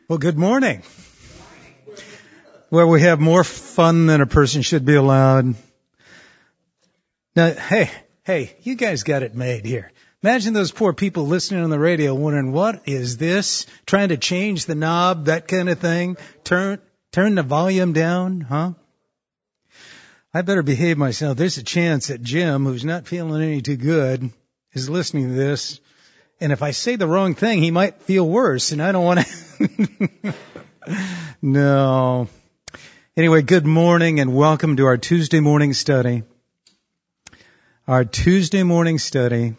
Well, good morning. Where we have more fun than a person should be allowed. Now, hey, you guys got it made here. Imagine those poor people listening on the radio wondering, what is this? Trying to change the knob, that kind of thing. Turn the volume down, huh? I better behave myself. There's a chance that Jim, who's not feeling any too good, is listening to this. And if I say the wrong thing, he might feel worse, and I don't want to. No. Anyway, good morning and welcome to our Tuesday morning study. Our Tuesday morning study.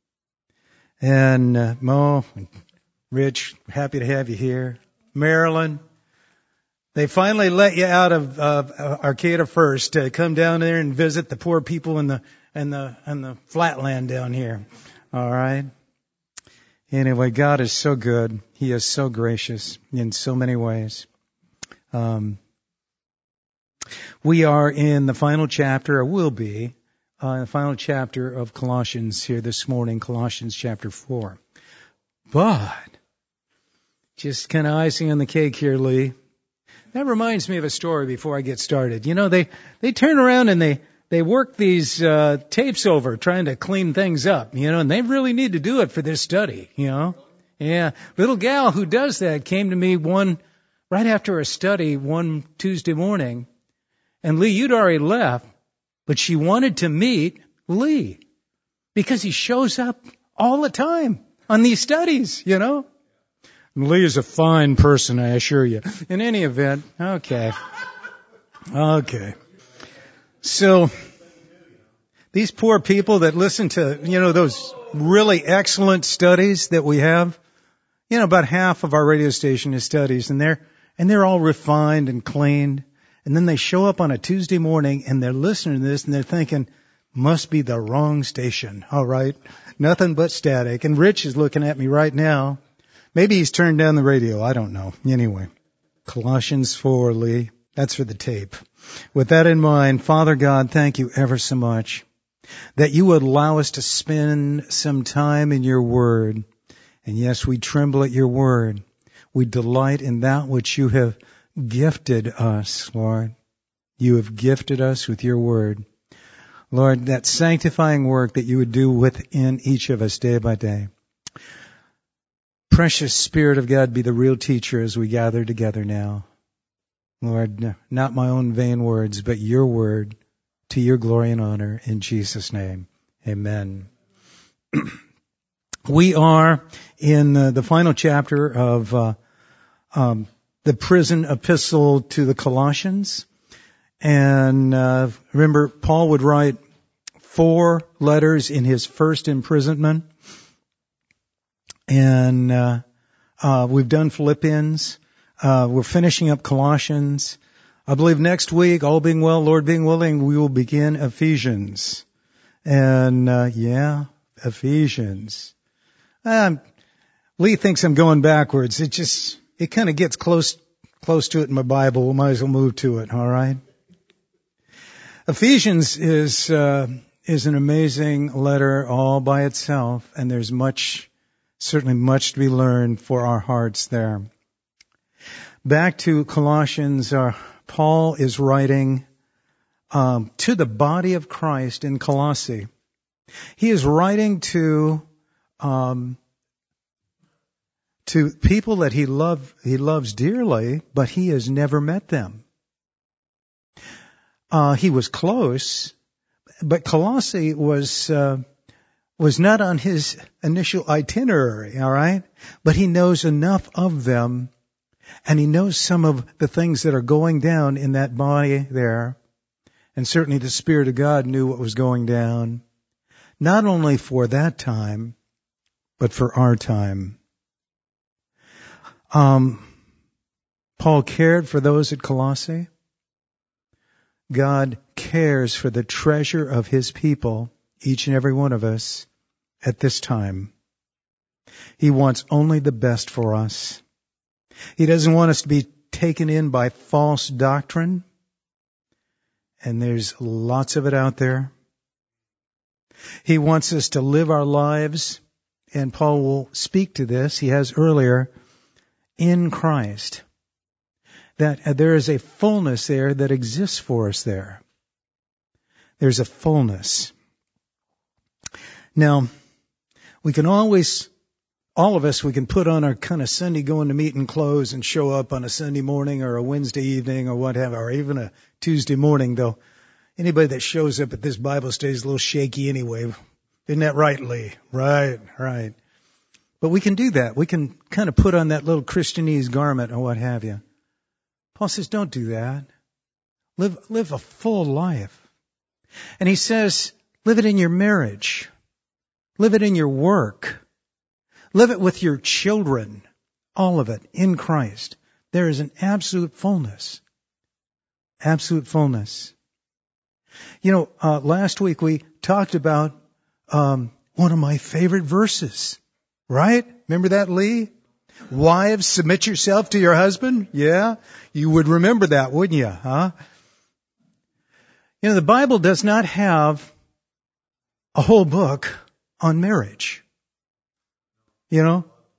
And Mo, Rich, happy to have you here. Marilyn, they finally let you out of Arcata First to come down there and visit the poor people in the flatland down here. All right. Anyway, God is so good. He is so gracious in so many ways. We are in the final chapter, or will be, the final chapter of Colossians here this morning, Colossians chapter 4. But, just kind of icing on the cake here, Lee. That reminds me of a story before I get started. You know, they turn around and they work these tapes over trying to clean things up, you know, and they really need to do it for this study, you know. Yeah, little gal who does that came to me right after a study one Tuesday morning, and Lee, you'd already left, but she wanted to meet Lee because he shows up all the time on these studies, you know. And Lee is a fine person, I assure you. In any event, okay. So, these poor people that listen to, you know, those really excellent studies that we have, you know, about half of our radio station is studies, and they're all refined and cleaned, and then they show up on a Tuesday morning and they're listening to this and they're thinking, must be the wrong station, all right? Nothing but static. And Rich is looking at me right now. Maybe he's turned down the radio, I don't know. Anyway, Colossians 4, Lee. That's for the tape. With that in mind, Father God, thank you ever so much that you would allow us to spend some time in your word. And yes, we tremble at your word. We delight in that which you have gifted us, Lord. You have gifted us with your word. Lord, that sanctifying work that you would do within each of us day by day. Precious Spirit of God, be the real teacher as we gather together now. Lord, not my own vain words, but your word, to your glory and honor, in Jesus' name. Amen. We are in the final chapter of the prison epistle to the Colossians. And remember, Paul would write 4 letters in his first imprisonment. And we've done Philippians. We're finishing up Colossians. I believe next week, all being well, Lord being willing, we will begin Ephesians. And, Ephesians. Lee thinks I'm going backwards. It kind of gets close to it in my Bible. We might as well move to it, all right? Ephesians is an amazing letter all by itself, and there's certainly much to be learned for our hearts there. Back to Colossians, Paul is writing to the body of Christ in Colossae. He is writing to people that he loves dearly, but he has never met them. He was close, but Colossae was not on his initial itinerary, all right? But he knows enough of them, and he knows some of the things that are going down in that body there. And certainly the Spirit of God knew what was going down, not only for that time, but for our time. Paul cared for those at Colossae. God cares for the treasure of his people, each and every one of us, at this time. He wants only the best for us. He doesn't want us to be taken in by false doctrine, and there's lots of it out there. He wants us to live our lives, and Paul will speak to this, he has earlier, in Christ. That there is a fullness there that exists for us there. There's a fullness. Now, we can always, all of us, we can put on our kind of Sunday going to meeting clothes and show up on a Sunday morning or a Wednesday evening or whatever, or even a Tuesday morning, though. Anybody that shows up at this Bible study is a little shaky anyway. Isn't that right, Lee? Right. But we can do that. We can kind of put on that little Christianese garment or what have you. Paul says, don't do that. Live a full life. And he says, live it in your marriage. Live it in your work. Live it with your children. All of it in Christ. There is an absolute fullness. Absolute fullness. You know, last week we talked about one of my favorite verses. Right? Remember that, Lee? Wives, submit yourself to your husband. Yeah? You would remember that, wouldn't you? Huh? You know, the Bible does not have a whole book on marriage. You know?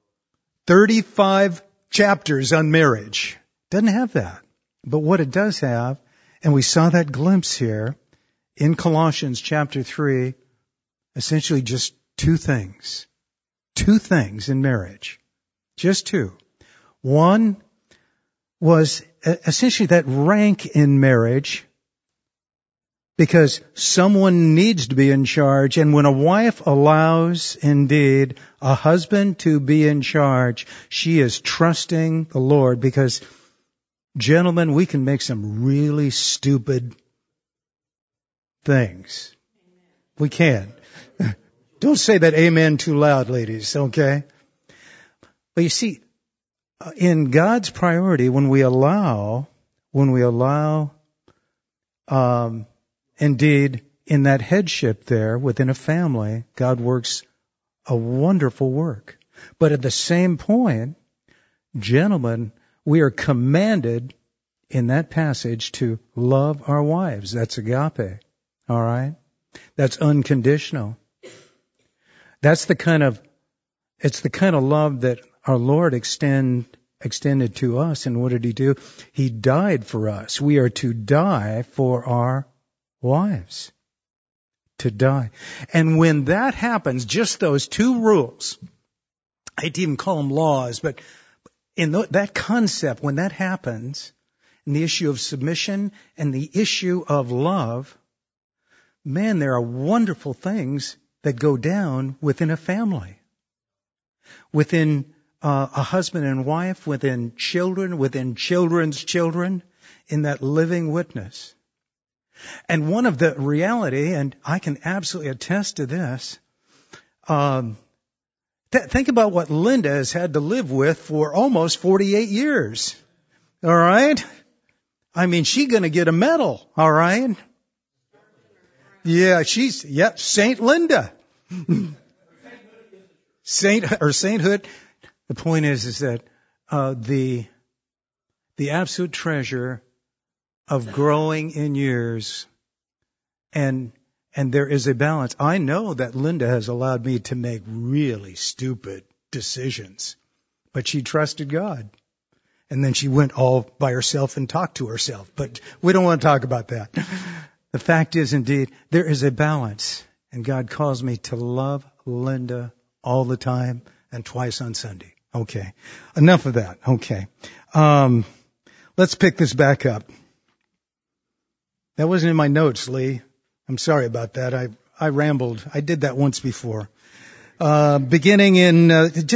35 chapters on marriage. Doesn't have that. But what it does have, and we saw that glimpse here in Colossians chapter 3, essentially just two things. Two things in marriage. Just two. One was essentially that rank in marriage, because someone needs to be in charge. And when a wife allows, indeed, a husband to be in charge, she is trusting the Lord, because, gentlemen, we can make some really stupid things. We can. Don't say that amen too loud, ladies, okay? But you see, in God's priority, when we allow, indeed, in that headship there within a family, God works a wonderful work. But at the same point, gentlemen, we are commanded in that passage to love our wives. That's agape. All right? That's unconditional. It's the kind of love that our Lord extended to us. And what did He do? He died for us. We are to die for our wives. To die. And when that happens, just those two rules, I hate to even call them laws, but in that concept, when that happens, in the issue of submission and the issue of love, man, there are wonderful things that go down within a family. Within a husband and wife, within children, within children's children, in that living witness. And one of the reality, and I can absolutely attest to this, think about what Linda has had to live with for almost 48 years. All right? I mean, she's going to get a medal. All right? Yeah, Saint Linda. Sainthood. The point is that the absolute treasure of growing in years, and there is a balance. I know that Linda has allowed me to make really stupid decisions, but she trusted God. And then she went all by herself and talked to herself. But we don't want to talk about that. The fact is, indeed, there is a balance. And God calls me to love Linda all the time and twice on Sunday. Okay. Enough of that. Okay. Let's pick this back up. That wasn't in my notes, Lee. I'm sorry about that. I rambled. I did that once before. Beginning in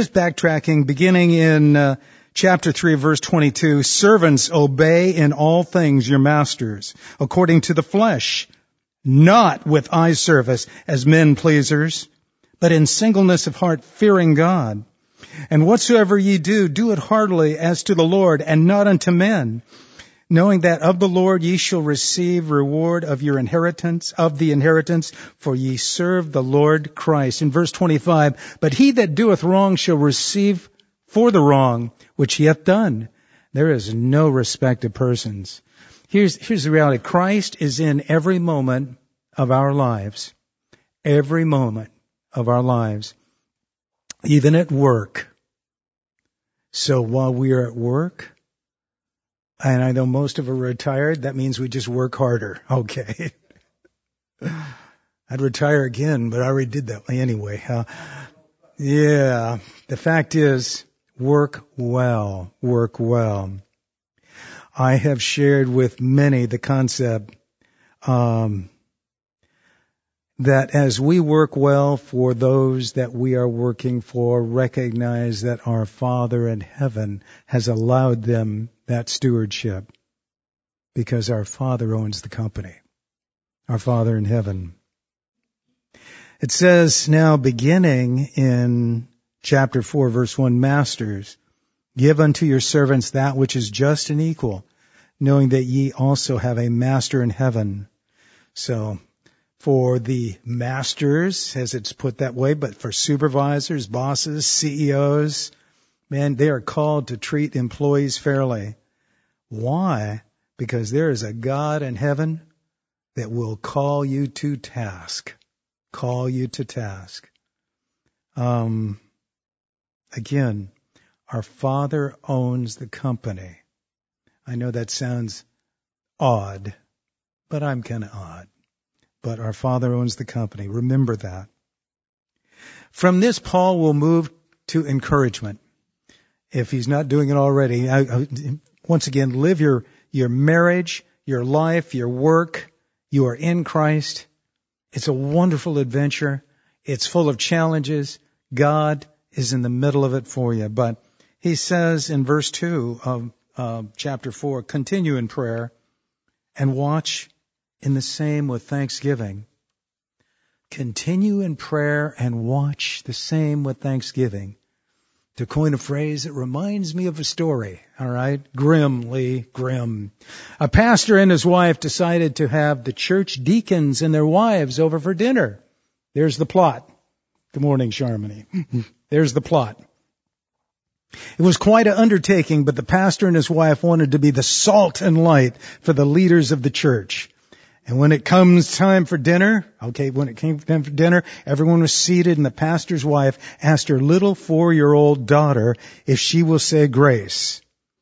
chapter 3, verse 22, servants, obey in all things your masters, according to the flesh, not with eye service as men pleasers, but in singleness of heart, fearing God. And whatsoever ye do, do it heartily as to the Lord, and not unto men, knowing that of the Lord ye shall receive reward of the inheritance, for ye serve the Lord Christ. In verse 25, but he that doeth wrong shall receive for the wrong which he hath done. There is no respect of persons. Here's the reality. Christ is in every moment of our lives. Every moment of our lives. Even at work. So while we are at work, and I know most of us are retired, that means we just work harder. Okay. I'd retire again, but I already did that anyway. Yeah. The fact is, work well. Work well. I have shared with many the concept that as we work well for those that we are working for, recognize that our Father in heaven has allowed them that stewardship because our Father owns the company. Our Father in heaven. It says now, beginning in chapter 4, verse 1, Masters, give unto your servants that which is just and equal, knowing that ye also have a master in heaven. So, for the masters, as it's put that way, but for supervisors, bosses, CEOs, man, they are called to treat employees fairly. Why? Because there is a God in heaven that will call you to task. Call you to task. Again, our Father owns the company. I know that sounds odd, but I'm kind of odd. But our Father owns the company. Remember that. From this, Paul will move to encouragement. If he's not doing it already, once again, live your marriage, your life, your work. You are in Christ. It's a wonderful adventure. It's full of challenges. God is in the middle of it for you. But he says in verse 2 of chapter 4, continue in prayer and watch in the same with thanksgiving. Continue in prayer and watch the same with thanksgiving. To coin a phrase, it reminds me of a story, all right? Grim. A pastor and his wife decided to have the church deacons and their wives over for dinner. There's the plot. Good morning, Charmony. There's the plot. It was quite an undertaking, but the pastor and his wife wanted to be the salt and light for the leaders of the church. And when it comes time for dinner, everyone was seated and the pastor's wife asked her little 4-year-old daughter if she will say grace.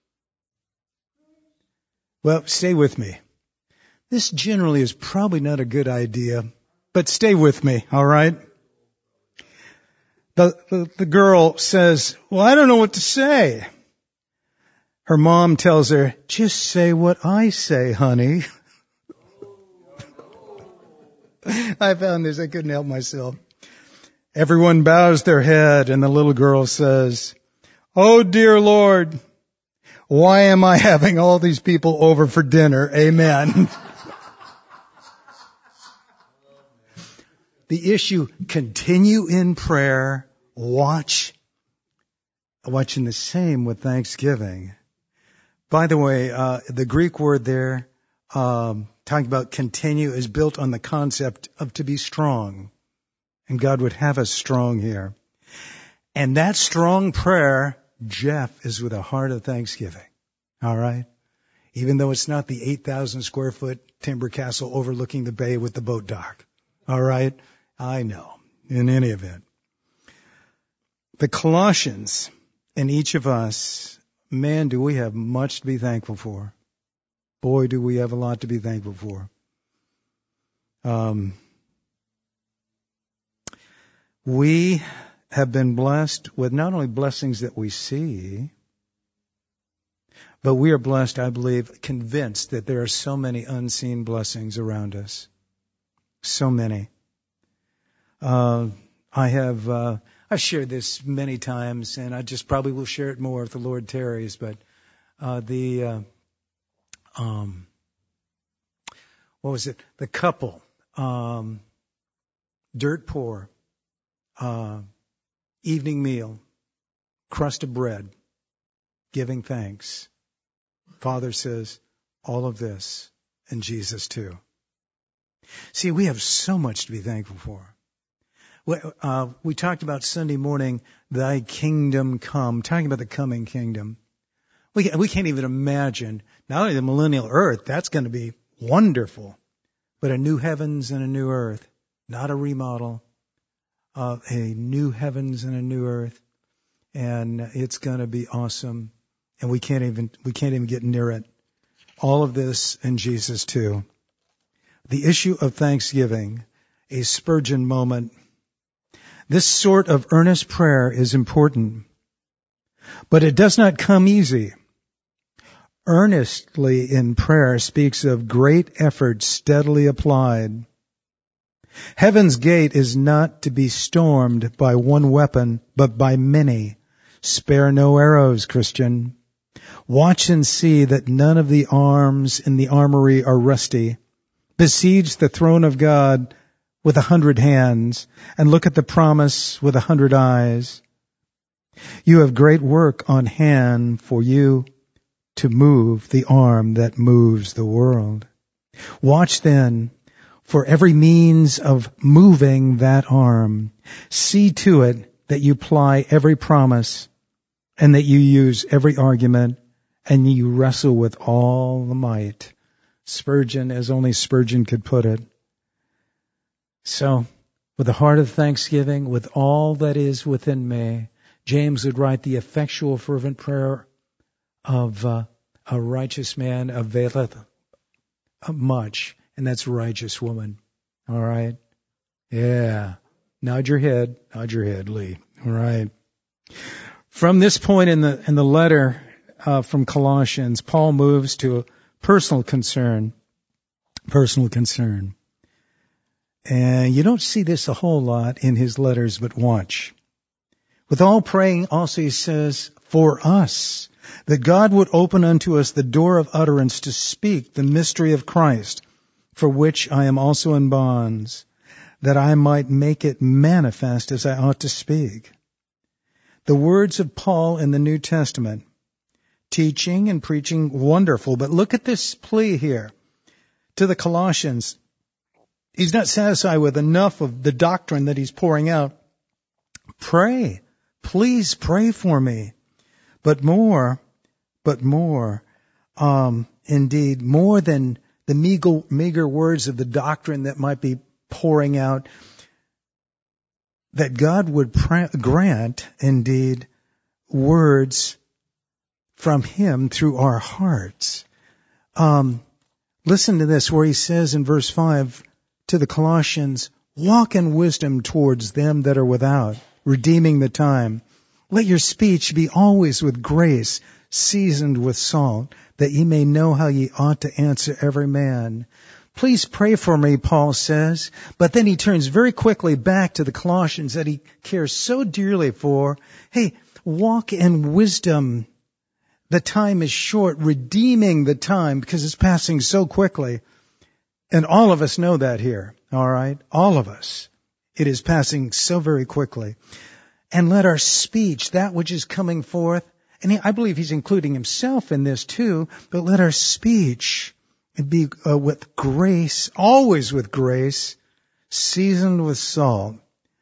Well, stay with me. This generally is probably not a good idea, but stay with me, all right? The girl says, well, I don't know what to say. Her mom tells her, just say what I say, honey. I found this. I couldn't help myself. Everyone bows their head and the little girl says, oh, dear Lord, why am I having all these people over for dinner? Amen. The issue, continue in prayer, watching the same with thanksgiving. By the way, the Greek word there, talking about continue, is built on the concept of to be strong. And God would have us strong here. And that strong prayer, Jeff, is with a heart of thanksgiving. All right? Even though it's not the 8,000 square foot timber castle overlooking the bay with the boat dock. All right? I know. In any event. The Colossians, and each of us, man, do we have much to be thankful for. Boy, do we have a lot to be thankful for. We have been blessed with not only blessings that we see, but we are blessed, I believe, convinced that there are so many unseen blessings around us. So many. I've shared this many times, and I just probably will share it more if the Lord tarries, but what was it? The couple, dirt poor, evening meal, crust of bread, giving thanks. Father says, all of this, and Jesus too. See, we have so much to be thankful for. We talked about Sunday morning, thy kingdom come, talking about the coming kingdom. We can't even imagine, not only the millennial earth, that's going to be wonderful, but a new heavens and a new earth, not a remodel, a new heavens and a new earth. and it's going to be awesome. And we can't even get near it. All of this in Jesus too. The issue of thanksgiving, a Spurgeon moment. This sort of earnest prayer is important, but it does not come easy. Earnestly in prayer speaks of great effort steadily applied. Heaven's gate is not to be stormed by one weapon, but by many. Spare no arrows, Christian. Watch and see that none of the arms in the armory are rusty. Besiege the throne of God with 100 hands, and look at the promise with 100 eyes. You have great work on hand for you to move the arm that moves the world. Watch then for every means of moving that arm. See to it that you ply every promise, and that you use every argument, and you wrestle with all the might. Spurgeon, as only Spurgeon could put it. So, with a heart of thanksgiving, with all that is within me, James would write, the effectual fervent prayer of a righteous man availeth much, and that's righteous woman. All right? Yeah. Nod your head, Lee. All right. From this point in the letter from Colossians, Paul moves to a personal concern. And you don't see this a whole lot in his letters, but watch. With all praying, also he says, for us, that God would open unto us the door of utterance to speak the mystery of Christ, for which I am also in bonds, that I might make it manifest as I ought to speak. The words of Paul in the New Testament, teaching and preaching, wonderful. But look at this plea here to the Colossians. He's not satisfied with enough of the doctrine that he's pouring out. Pray. Please pray for me. But more, indeed, more than the meager words of the doctrine that might be pouring out, that God would grant, indeed, words from Him through our hearts. Listen to this, where he says in verse 5 to the Colossians, walk in wisdom towards them that are without, redeeming the time. Let your speech be always with grace, seasoned with salt, that ye may know how ye ought to answer every man. Please pray for me, Paul says. But then he turns very quickly back to the Colossians that he cares so dearly for. Hey, walk in wisdom. The time is short, redeeming the time because it's passing so quickly. And all of us know that here, all right? All of us. It is passing so very quickly. And let our speech, that which is coming forth, and I believe he's including himself in this too, but let our speech be with grace, always with grace, seasoned with salt.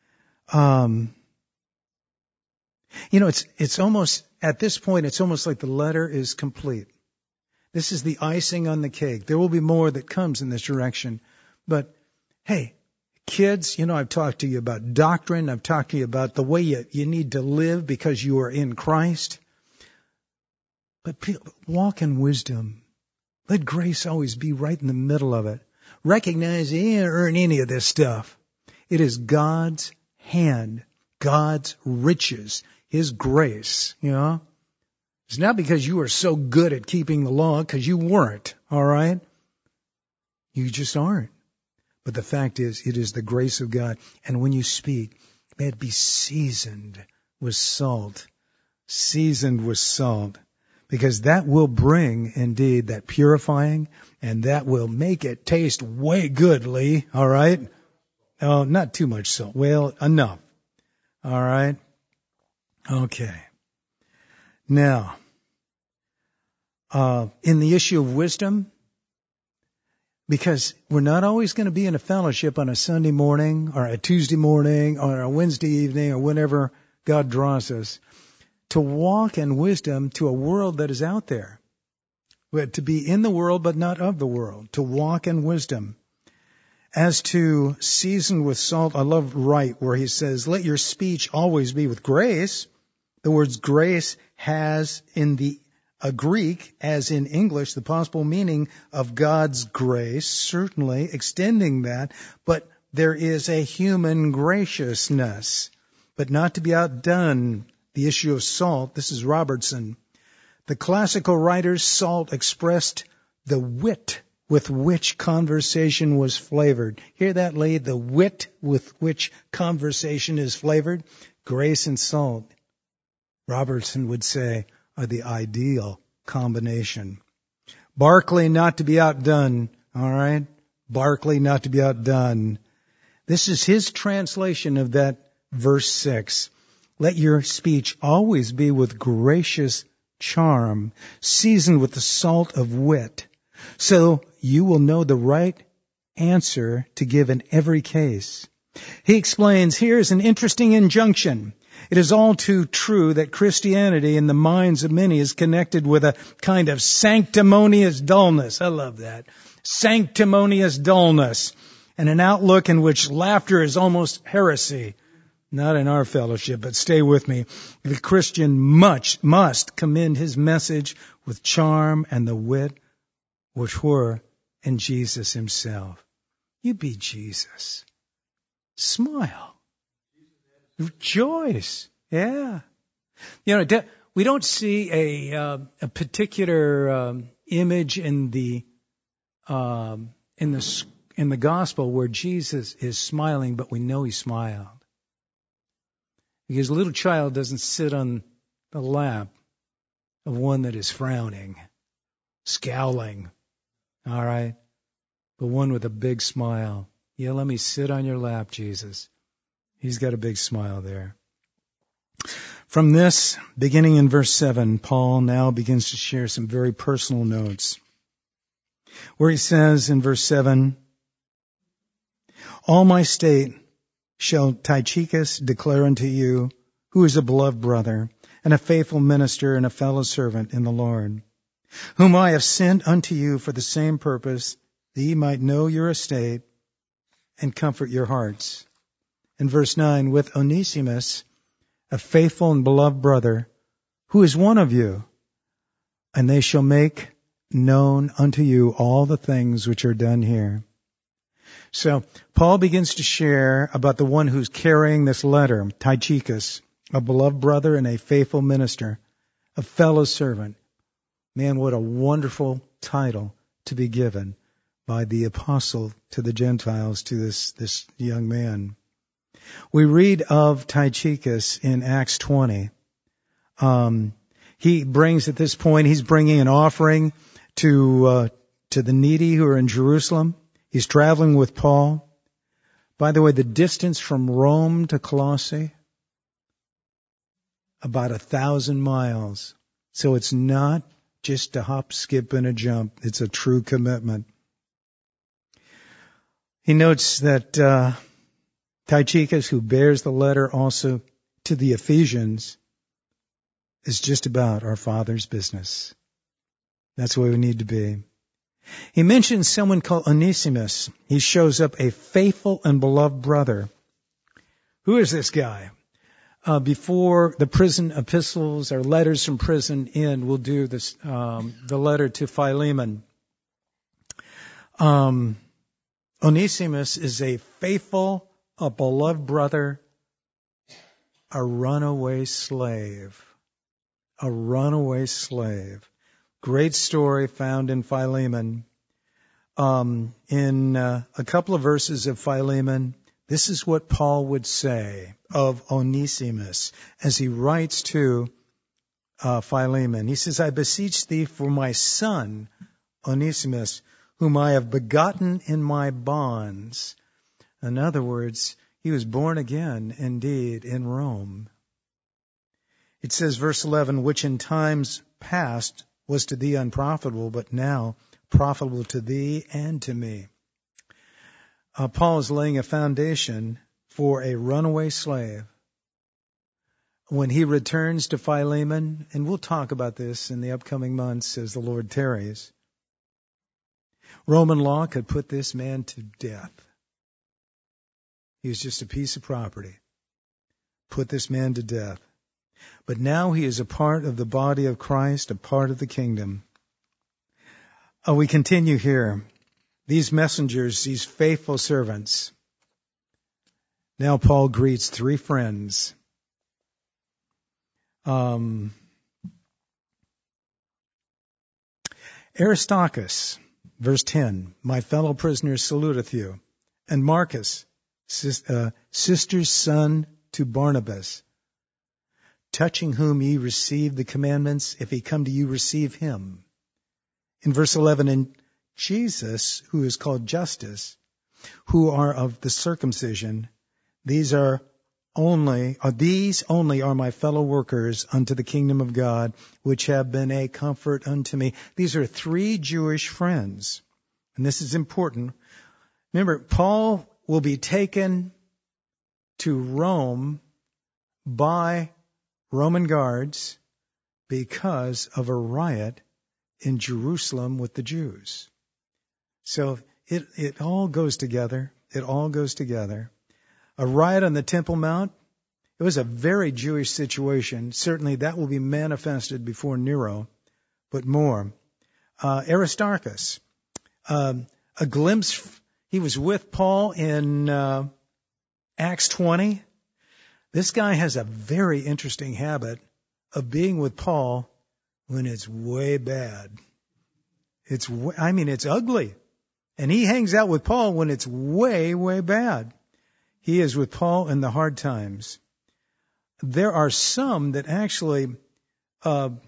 It's almost, at this point, it's almost like the letter is complete. This is the icing on the cake. There will be more that comes in this direction. But, hey, kids, I've talked to you about doctrine. I've talked to you about the way you need to live because you are in Christ. But walk in wisdom. Let grace always be right in the middle of it. Recognize you didn't earn any of this stuff. It is God's hand, God's riches, His grace, It's not because you are so good at keeping the law, because you weren't, all right? You just aren't. But the fact is, it is the grace of God. And when you speak, may it be seasoned with salt. Seasoned with salt. Because that will bring, indeed, that purifying, and that will make it taste way good, Lee, all right? Oh, not too much salt. Well, enough. All right? Okay. Now, in the issue of wisdom, because we're not always going to be in a fellowship on a Sunday morning or a Tuesday morning or a Wednesday evening or whenever God draws us, to walk in wisdom to a world that is out there. To be in the world but not of the world. To walk in wisdom. As to season with salt, I love Wright where he says, let your speech always be with grace. The words grace has in the Greek, as in English, the possible meaning of God's grace, certainly extending that, but there is a human graciousness, but not to be outdone. The issue of salt, this is Robertson. The classical writers, Salt expressed the wit with which conversation was flavored. Hear that, Lee? The wit with which conversation is flavored. Grace and salt, Robertson would say, are the ideal combination. Barclay, not to be outdone. All right? Barclay, not to be outdone. This is his translation of that verse 6. Let your speech always be with gracious charm, seasoned with the salt of wit, so you will know the right answer to give in every case. He explains, here is an interesting injunction. It is all too true that Christianity in the minds of many is connected with a kind of sanctimonious dullness. I love that. Sanctimonious dullness. And an outlook in which laughter is almost heresy. Not in our fellowship, but stay with me. The Christian must commend his message with charm and the wit which were in Jesus himself. You be Jesus. Smile. Rejoice. Yeah. You know, we don't see a particular image in the gospel where Jesus is smiling, but we know he smiled. Because a little child doesn't sit on the lap of one that is frowning, scowling, all right? But one with a big smile. Yeah, let me sit on your lap, Jesus. He's got a big smile there. From this, beginning in verse 7, Paul now begins to share some very personal notes, where he says in verse 7, all my state shall Tychicus declare unto you, who is a beloved brother, and a faithful minister, and a fellow servant in the Lord, whom I have sent unto you for the same purpose, that ye might know your estate, and comfort your hearts. In verse 9, with Onesimus, a faithful and beloved brother, who is one of you, and they shall make known unto you all the things which are done here. So Paul begins to share about the one who's carrying this letter, Tychicus, a beloved brother and a faithful minister, a fellow servant. Man, what a wonderful title to be given by the apostle to the Gentiles, to this young man. We read of Tychicus in Acts 20. He brings, at this point, he's bringing an offering to the needy who are in Jerusalem. He's traveling with Paul. By the way, the distance from Rome to Colossae, about 1,000 miles. So it's not just a hop, skip, and a jump. It's a true commitment. He notes that Tychicus, who bears the letter also to the Ephesians, is just about our Father's business. That's where we need to be. He mentions someone called Onesimus. He shows up a faithful and beloved brother. Who is this guy? Before the prison epistles or letters from prison end, we'll do this, the letter to Philemon. Onesimus is a faithful, a beloved brother, a runaway slave. A runaway slave. Great story found in Philemon. In a couple of verses of Philemon, this is what Paul would say of Onesimus as he writes to Philemon. He says, I beseech thee for my son, Onesimus, whom I have begotten in my bonds. In other words, he was born again, indeed, in Rome. It says, verse 11, which in times past was to thee unprofitable, but now profitable to thee and to me. Paul is laying a foundation for a runaway slave. When he returns to Philemon, and we'll talk about this in the upcoming months as the Lord tarries, Roman law could put this man to death. He was just a piece of property. Put this man to death. But now he is a part of the body of Christ, a part of the kingdom. We continue here. These messengers, these faithful servants. Now Paul greets three friends. Aristarchus, verse 10, my fellow prisoner saluteth you. And Marcus, sister's son to Barnabas, touching whom ye received the commandments, if he come to you, receive him. In verse 11, and Jesus, who is called Justus, who are of the circumcision, these only are my fellow workers unto the kingdom of God, which have been a comfort unto me. These are three Jewish friends. And this is important. Remember, Paul will be taken to Rome by Roman guards because of a riot in Jerusalem with the Jews. So it all goes together. It all goes together. A riot on the Temple Mount, it was a very Jewish situation. Certainly that will be manifested before Nero, but more. Aristarchus, a glimpse, he was with Paul in Acts 20. This guy has a very interesting habit of being with Paul when it's way bad. It's ugly. And he hangs out with Paul when it's way, way bad. He is with Paul in the hard times. There are some that actually have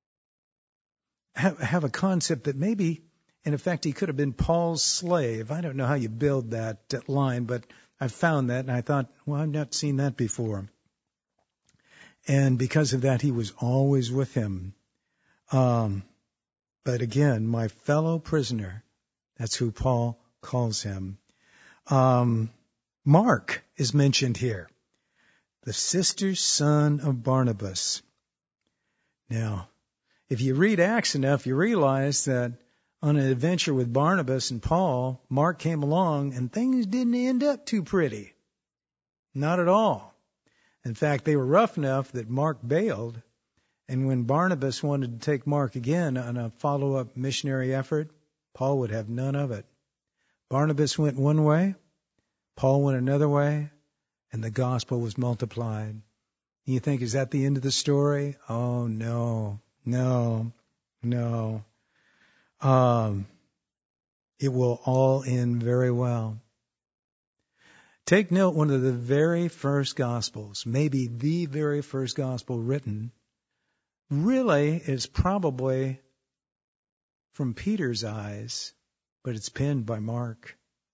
a concept that maybe, in effect, he could have been Paul's slave. I don't know how you build that line, but I found that and I thought, well, I've not seen that before. And because of that, he was always with him. But again, my fellow prisoner, that's who Paul calls him. Mark is mentioned here, the sister's son of Barnabas. Now, if you read Acts enough, you realize that on an adventure with Barnabas and Paul, Mark came along and things didn't end up too pretty. Not at all. In fact, they were rough enough that Mark bailed, and when Barnabas wanted to take Mark again on a follow-up missionary effort, Paul would have none of it. Barnabas went one way, Paul went another way, and the gospel was multiplied. You think, is that the end of the story? Oh, no. It will all end very well. Take note, one of the very first gospels, maybe the very first gospel written, really is probably from Peter's eyes, but it's penned by Mark.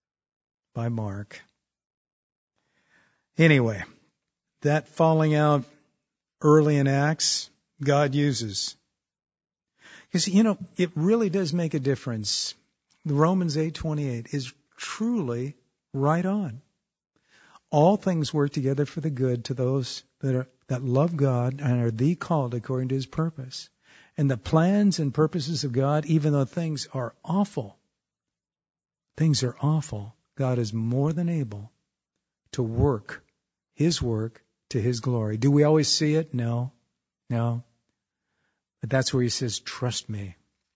Anyway, that falling out early in Acts, God uses. Because, it really does make a difference. The Romans 8:28 is truly right on. All things work together for the good to those that love God and are the called according to his purpose. And the plans and purposes of God, even though things are awful, God is more than able to work his work to his glory. Do we always see it? No. But that's where he says, trust me.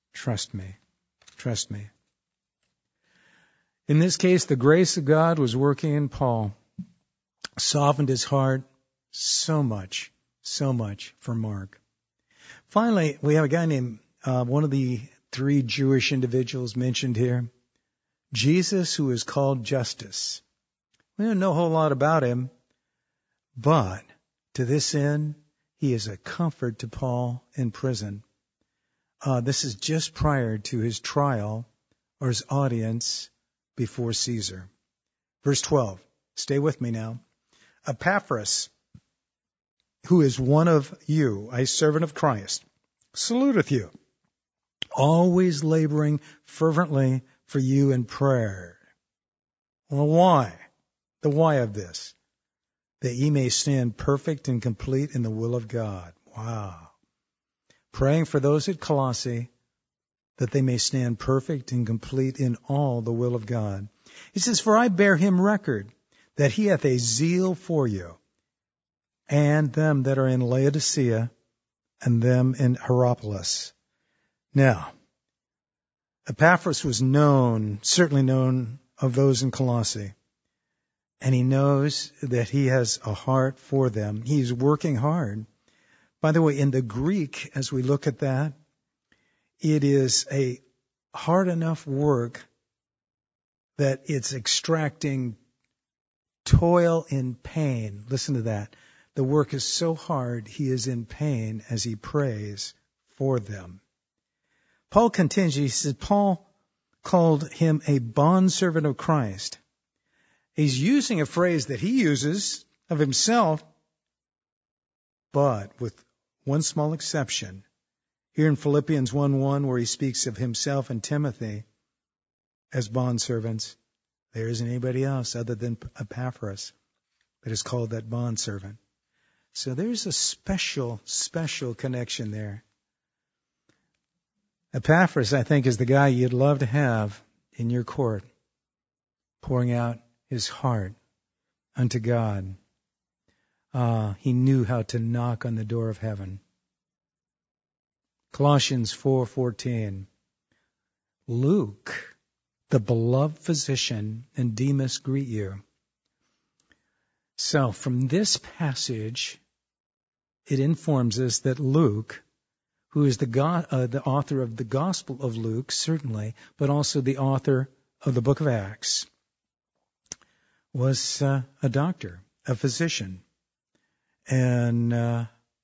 In this case, the grace of God was working in Paul, softened his heart so much for Mark. Finally, we have a guy named, one of the three Jewish individuals mentioned here, Jesus, who is called Justus. We don't know a whole lot about him, but to this end, he is a comfort to Paul in prison. This is just prior to his trial or his audience before Caesar. Verse 12. Stay with me now. Epaphras, who is one of you, a servant of Christ, saluteth you, always laboring fervently for you in prayer. Well, why? The why of this? That ye may stand perfect and complete in the will of God. Wow. Praying for those at Colossae that they may stand perfect and complete in all the will of God. He says, for I bear him record that he hath a zeal for you, and them that are in Laodicea, and them in Hierapolis. Now, Epaphras was certainly known of those in Colossae, and he knows that he has a heart for them. He's working hard. By the way, in the Greek, as we look at that, it is a hard enough work that it's extracting toil in pain. Listen to that. The work is so hard, he is in pain as he prays for them. Paul continues, he says, Paul called him a bondservant of Christ. He's using a phrase that he uses of himself, but with one small exception. Here in Philippians 1:1, where he speaks of himself and Timothy as bondservants, there isn't anybody else other than Epaphras that is called that bondservant. So there's a special connection there. Epaphras, I think, is the guy you'd love to have in your court, pouring out his heart unto God. He knew how to knock on the door of heaven. Colossians 4:14. Luke, the beloved physician, and Demas greet you. So from this passage, it informs us that Luke, who is the author of the Gospel of Luke, certainly, but also the author of the book of Acts, was a doctor, a physician. And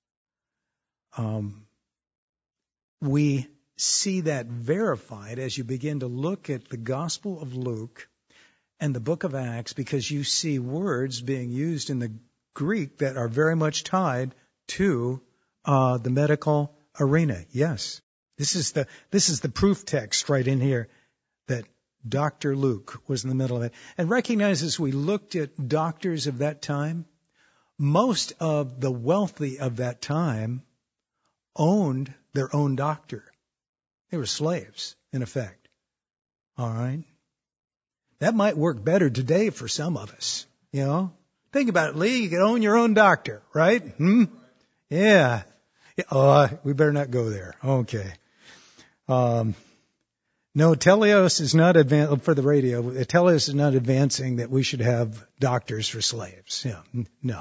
we see that verified as you begin to look at the Gospel of Luke and the book of Acts, because you see words being used in the Greek that are very much tied to the medical arena. Yes, this is the proof text right in here that Dr. Luke was in the middle of it. And recognize, as we looked at doctors of that time, most of the wealthy of that time owned their own doctor. They were slaves, in effect. All right? That might work better today for some of us, you know. Think about it, Lee. You can own your own doctor, right? Yeah. We better not go there. Okay. No, Teleos is not for the radio. Teleos is not advancing that we should have doctors for slaves. Yeah. No.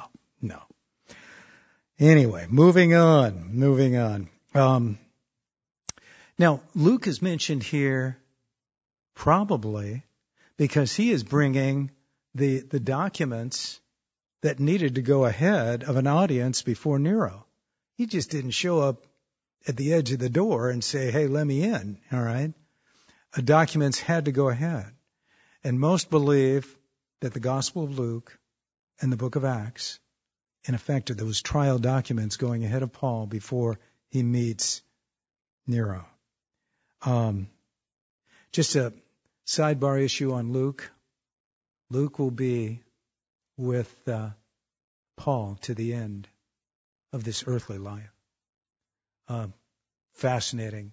Anyway, moving on. Now, Luke is mentioned here probably because he is bringing the documents that needed to go ahead of an audience before Nero. He just didn't show up at the edge of the door and say, hey, let me in, all right? Documents had to go ahead. And most believe that the Gospel of Luke and the book of Acts, in effect, are those trial documents going ahead of Paul before he meets Nero. Just a sidebar issue on Luke. Luke will be with Paul to the end of this earthly life. Fascinating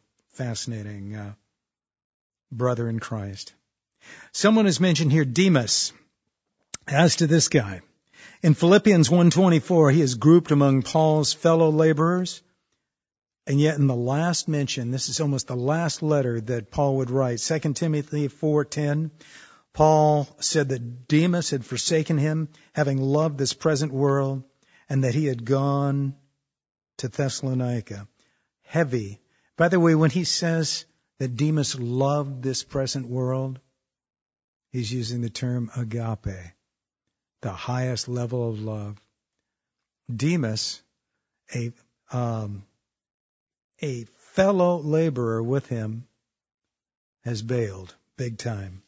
brother in Christ. Someone has mentioned here Demas. As to this guy, in Philippians 1:24, he is grouped among Paul's fellow laborers. And yet in the last mention, this is almost the last letter that Paul would write, 2 Timothy 4:10, Paul said that Demas had forsaken him, having loved this present world, and that he had gone to Thessalonica. Heavy. By the way, when he says that Demas loved this present world, he's using the term agape, the highest level of love. Demas, a fellow laborer with him, has bailed big time.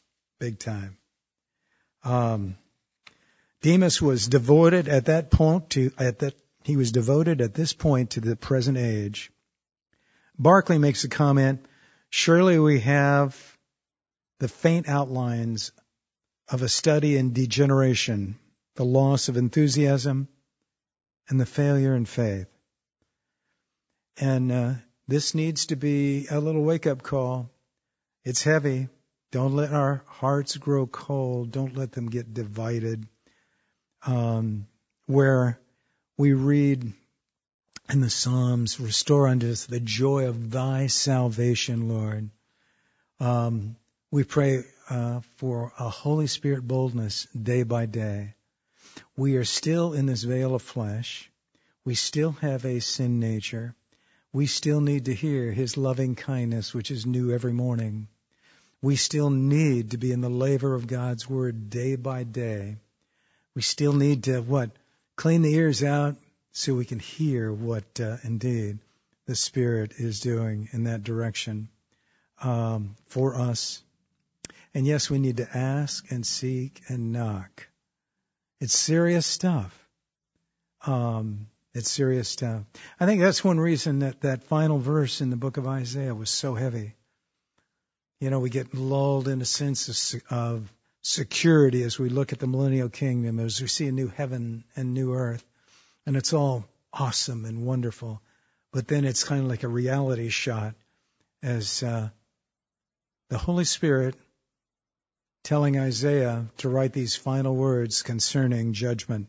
Demas was devoted at that point he was devoted at this point to the present age. Barclay makes a comment, surely we have the faint outlines of a study in degeneration, the loss of enthusiasm, and the failure in faith. And this needs to be a little wake-up call. It's heavy. Don't let our hearts grow cold. Don't let them get divided. Where we read in the Psalms, restore unto us the joy of thy salvation, Lord. We pray for a Holy Spirit boldness day by day. We are still in this veil of flesh. We still have a sin nature. We still need to hear his loving kindness, which is new every morning. We still need to be in the labor of God's word day by day. We still need to, clean the ears out so we can hear what indeed the Spirit is doing in that direction for us. And yes, we need to ask and seek and knock. It's serious stuff. It's serious stuff. I think that's one reason that final verse in the book of Isaiah was so heavy. You know, we get lulled in a sense of security as we look at the millennial kingdom, as we see a new heaven and new earth. And it's all awesome and wonderful. But then it's kind of like a reality shot as the Holy Spirit telling Isaiah to write these final words concerning judgment.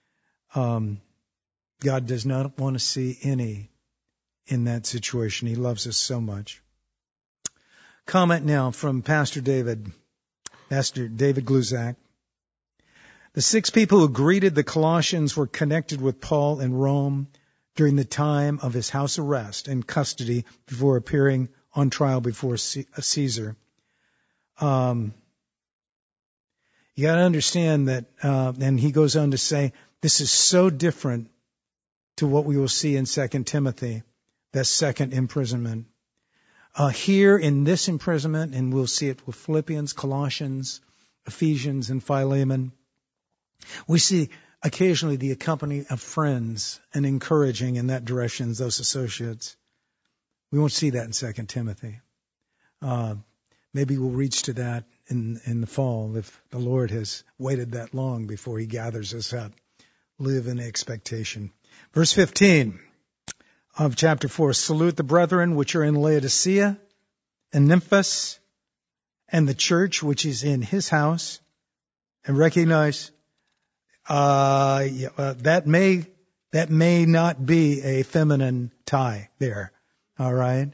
God does not want to see any in that situation. He loves us so much. Comment now from Pastor David Gluzak. The 6 people who greeted the Colossians were connected with Paul in Rome during the time of his house arrest and custody before appearing on trial before Caesar. You got to understand that, and he goes on to say, this is so different to what we will see in 2 Timothy, that second imprisonment. Here in this imprisonment, and we'll see it with Philippians, Colossians, Ephesians, and Philemon, we see occasionally the company of friends and encouraging in that direction those associates. We won't see that in 2 Timothy. Maybe we'll reach to that in the fall if the Lord has waited that long before he gathers us up. Live in expectation. Verse 15 of chapter 4, salute the brethren which are in Laodicea and Nymphas and the church which is in his house, and recognize that may not be a feminine tie there. All right.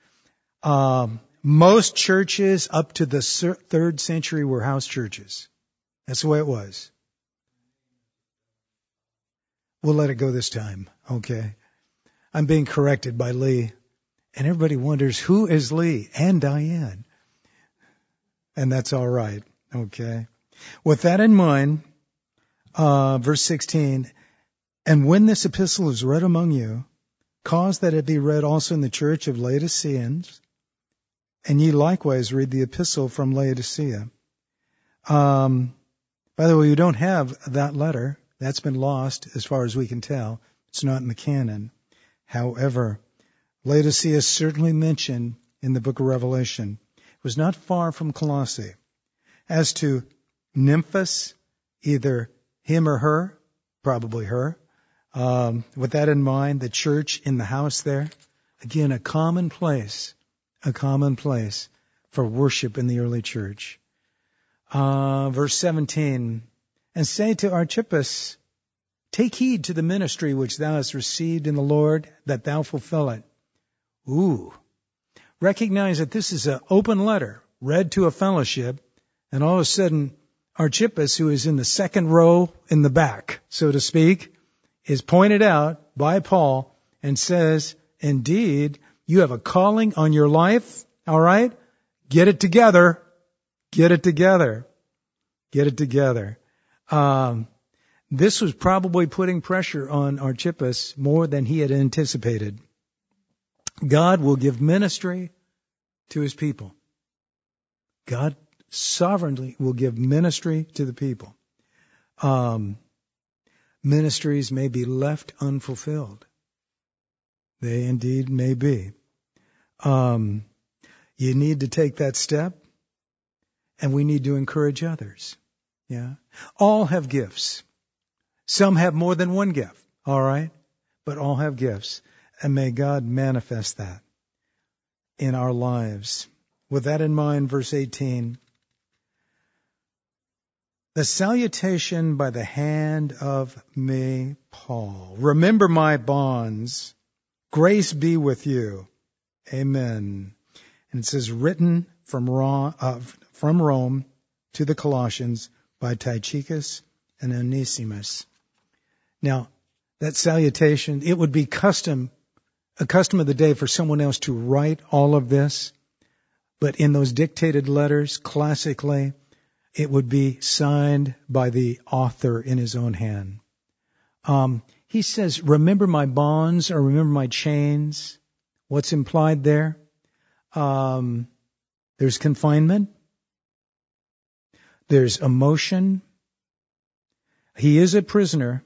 Most churches up to the 3rd century were house churches. That's the way it was. We'll let it go this time. Okay. I'm being corrected by Lee. And everybody wonders, who is Lee? And Diane. And that's all right. Okay. With that in mind, verse 16, and when this epistle is read among you, cause that it be read also in the church of Laodiceans, and ye likewise read the epistle from Laodicea. By the way, you don't have that letter. That's been lost as far as we can tell. It's not in the canon. However, Laodicea is certainly mentioned in the book of Revelation. It was not far from Colossae. As to Nymphas, either him or her, probably her. With that in mind, the church in the house there, again, a common place for worship in the early church. Verse 17, and say to Archippus, take heed to the ministry which thou hast received in the Lord, that thou fulfill it. Ooh. Recognize that this is an open letter read to a fellowship, and all of a sudden, Archippus, who is in the second row in the back, so to speak, is pointed out by Paul and says, indeed, you have a calling on your life, all right? Get it together. Get it together. Get it together. This was probably putting pressure on Archippus more than he had anticipated. God will give ministry to his people. God sovereignly will give ministry to the people. Ministries may be left unfulfilled. They indeed may be. You need to take that step, and we need to encourage others. Yeah. All have gifts. Some have more than one gift, all right? But all have gifts, and may God manifest that in our lives. With that in mind, verse 18, The salutation by the hand of me, Paul. Remember my bonds. Grace be with you. Amen. And it says, written from Rome to the Colossians by Tychicus and Onesimus. Now, that salutation, it would be a custom of the day for someone else to write all of this. But in those dictated letters, classically, it would be signed by the author in his own hand. He says, remember my bonds or remember my chains. What's implied there? There's confinement. There's emotion. He is a prisoner.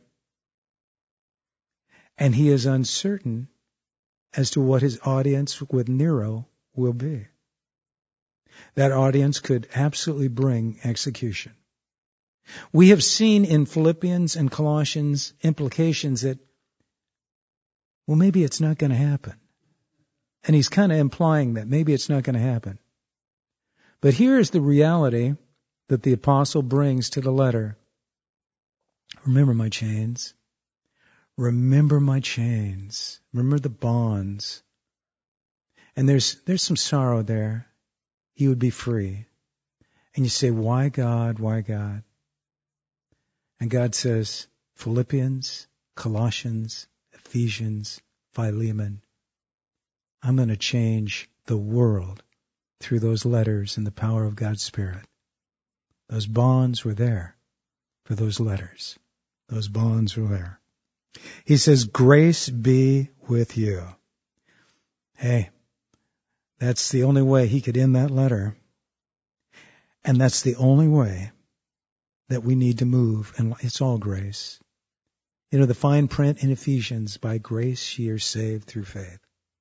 And he is uncertain as to what his audience with Nero will be. That audience could absolutely bring execution. We have seen in Philippians and Colossians implications that, well, maybe it's not going to happen. And he's kind of implying that maybe it's not going to happen. But here is the reality that the apostle brings to the letter. Remember my chains. Remember my chains. Remember the bonds. And there's some sorrow there. He would be free. And you say, why God? Why God? And God says, Philippians, Colossians, Ephesians, Philemon, I'm going to change the world through those letters and the power of God's Spirit. Those bonds were there for those letters. Those bonds were there. He says, grace be with you. Hey, that's the only way he could end that letter. And that's the only way that we need to move. And it's all grace. You know, the fine print in Ephesians, by grace ye are saved through faith.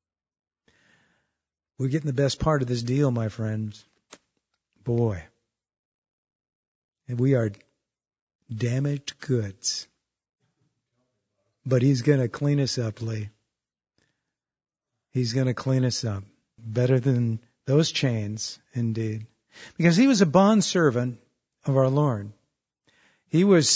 We're getting the best part of this deal, my friends. Boy. And we are damaged goods. But he's going to clean us up, Lee. He's going to clean us up. Better than those chains, indeed. Because he was a bondservant of our Lord. He was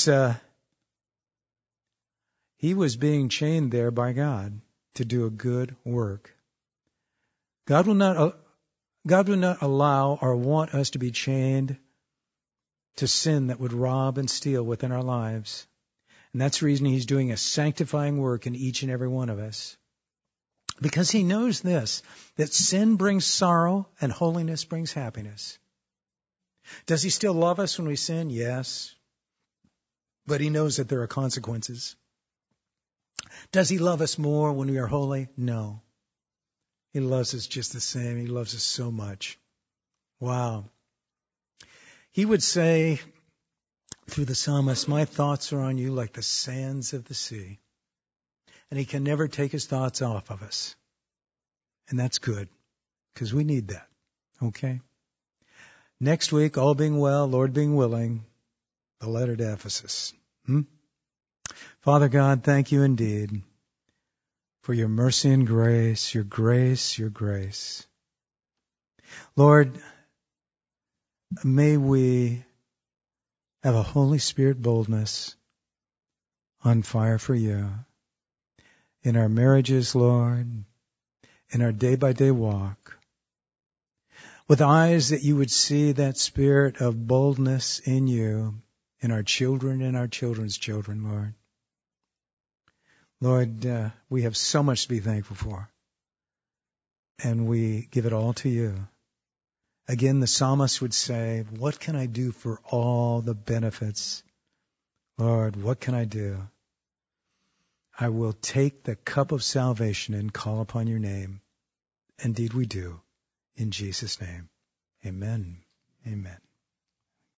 being chained there by God to do a good work. God will not allow or want us to be chained to sin that would rob and steal within our lives. And that's the reason he's doing a sanctifying work in each and every one of us. Because he knows this, that sin brings sorrow and holiness brings happiness. Does he still love us when we sin? Yes. But he knows that there are consequences. Does he love us more when we are holy? No. He loves us just the same. He loves us so much. Wow. He would say through the psalmist, my thoughts are on you like the sands of the sea. And he can never take his thoughts off of us. And that's good, because we need that. Okay? Next week, all being well, Lord being willing, the letter to Ephesus. Father God, thank you indeed for your mercy and grace, your grace, your grace. Lord, may we have a Holy Spirit boldness on fire for you. In our marriages, Lord, in our day-by-day walk, with eyes that you would see that spirit of boldness in you, in our children and our children's children, Lord. Lord, we have so much to be thankful for, and we give it all to you. Again, the psalmist would say, what can I do for all the benefits? Lord, what can I do? I will take the cup of salvation and call upon your name. Indeed we do. In Jesus' name. Amen. Amen.